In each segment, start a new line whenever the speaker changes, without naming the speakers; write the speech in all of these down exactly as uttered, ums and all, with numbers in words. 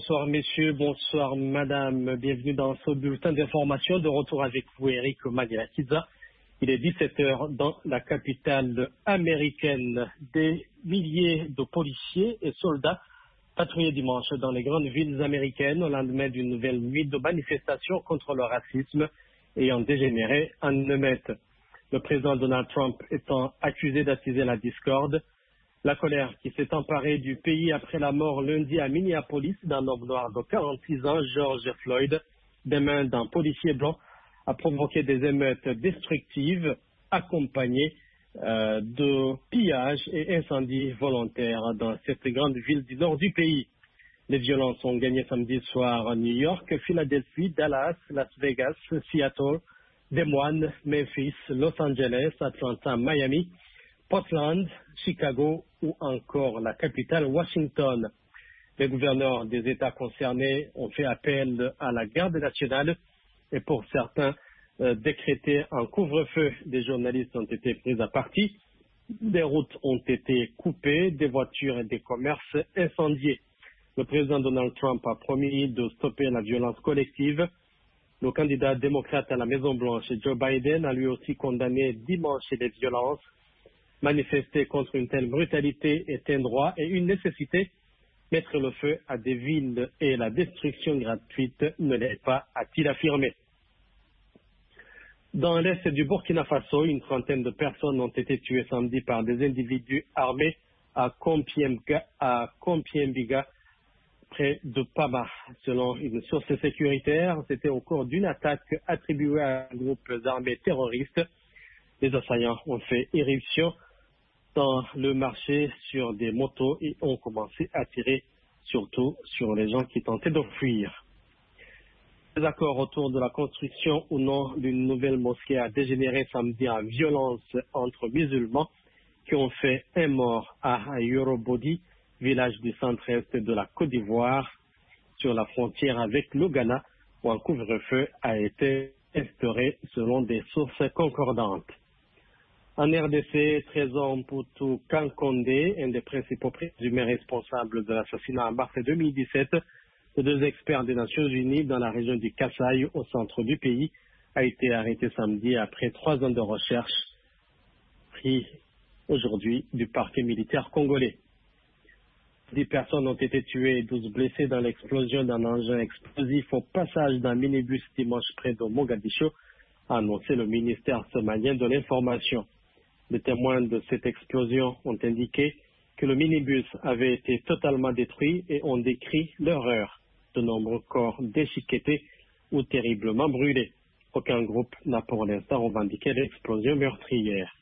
Bonsoir messieurs, bonsoir madame, bienvenue dans ce bulletin d'information. De retour avec vous Eric Maniakiza. Il est dix-sept heures dans la capitale américaine. Des milliers de policiers et soldats patrouillaient dimanche dans les grandes villes américaines au lendemain d'une nouvelle nuit de manifestations contre le racisme ayant dégénéré en émeute. Le président Donald Trump étant accusé d'attiser la discorde. La colère qui s'est emparée du pays après la mort lundi à Minneapolis d'un homme noir de quarante-six ans, George Floyd, des mains d'un policier blanc, a provoqué des émeutes destructives accompagnées euh, de pillages et incendies volontaires dans cette grande ville du nord du pays. Les violences ont gagné samedi soir à New York, Philadelphie, Dallas, Las Vegas, Seattle, Des Moines, Memphis, Los Angeles, Atlanta, Miami, Portland, Chicago ou encore la capitale Washington. Les gouverneurs des États concernés ont fait appel à la garde nationale et pour certains euh, décrété un couvre-feu. Des journalistes ont été pris à partie, des routes ont été coupées, des voitures et des commerces incendiés. Le président Donald Trump a promis de stopper la violence collective. Le candidat démocrate à la Maison-Blanche, Joe Biden, a lui aussi condamné dimanche les violences. Manifester contre une telle brutalité est un droit et une nécessité. Mettre le feu à des villes et la destruction gratuite ne l'est pas, a-t-il affirmé. Dans l'est du Burkina Faso, une trentaine de personnes ont été tuées samedi par des individus armés à Kompiemga, à Kompiembiga, près de Pama. Selon une source sécuritaire, c'était au cours d'une attaque attribuée à un groupe armé terroriste. Les assaillants ont fait éruption dans le marché sur des motos et ont commencé à tirer surtout sur les gens qui tentaient de fuir. Les accords autour de la construction ou non d'une nouvelle mosquée a dégénéré samedi en violence entre musulmans qui ont fait un mort à Yorobodi, village du centre-est de la Côte d'Ivoire, sur la frontière avec le Ghana, où un couvre-feu a été instauré selon des sources concordantes. En R D C, Trésor Mputu Kankonde, un des principaux présumés responsables de l'assassinat en mars deux mille dix-sept de deux experts des Nations Unies dans la région du Kasaï, au centre du pays, a été arrêté samedi après trois ans de recherche, pris aujourd'hui du parquet militaire congolais. Dix personnes ont été tuées et douze blessées dans l'explosion d'un engin explosif au passage d'un minibus dimanche près de Mogadiscio, a annoncé le ministère somalien de l'information. Les témoins de cette explosion ont indiqué que le minibus avait été totalement détruit et ont décrit l'horreur. De nombreux corps déchiquetés ou terriblement brûlés. Aucun groupe n'a pour l'instant revendiqué l'explosion meurtrière.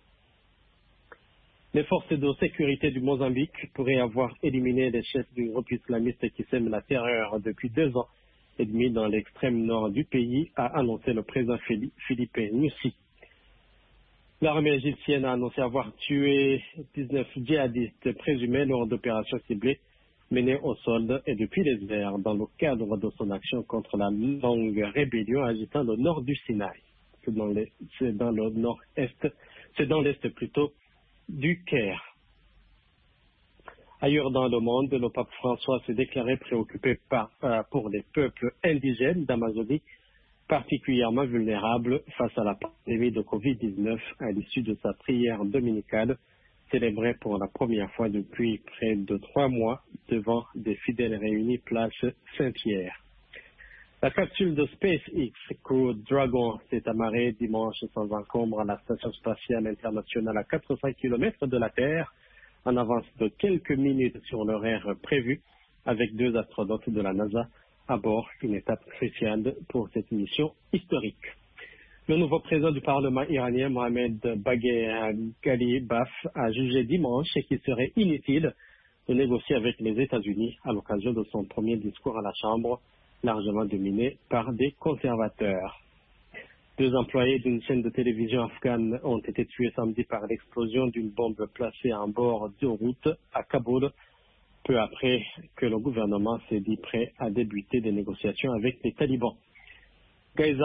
Les forces de sécurité du Mozambique pourraient avoir éliminé les chefs du groupe islamiste qui sème la terreur depuis deux ans et demi dans l'extrême nord du pays, a annoncé le président Philippe Nyusi. L'armée égyptienne a annoncé avoir tué dix-neuf djihadistes présumés lors d'opérations ciblées menées au sol et depuis les airs dans le cadre de son action contre la longue rébellion agitant le nord du Sinaï. C'est dans, les, c'est dans le nord-est, c'est dans l'est plutôt du Caire. Ailleurs dans le monde, le pape François s'est déclaré préoccupé par, euh, pour les peuples indigènes d'Amazonie, particulièrement vulnérables face à la pandémie de covid dix-neuf à l'issue de sa prière dominicale, célébrée pour la première fois depuis près de trois mois devant des fidèles réunis place Saint-Pierre. La capsule de SpaceX Crew Dragon s'est amarrée dimanche sans encombre à la station spatiale internationale à quatre cents kilomètres de la Terre, en avance de quelques minutes sur l'horaire prévu, avec deux astronautes de la NASA à bord, une étape cruciale pour cette mission historique. Le nouveau président du Parlement iranien, Mohamed Bagher Ghalibaf, a jugé dimanche qu'il serait inutile de négocier avec les États-Unis à l'occasion de son premier discours à la Chambre, largement dominé par des conservateurs. Deux employés d'une chaîne de télévision afghane ont été tués samedi par l'explosion d'une bombe placée en bord de route à Kaboul, peu après que le gouvernement s'est dit prêt à débuter des négociations avec les talibans.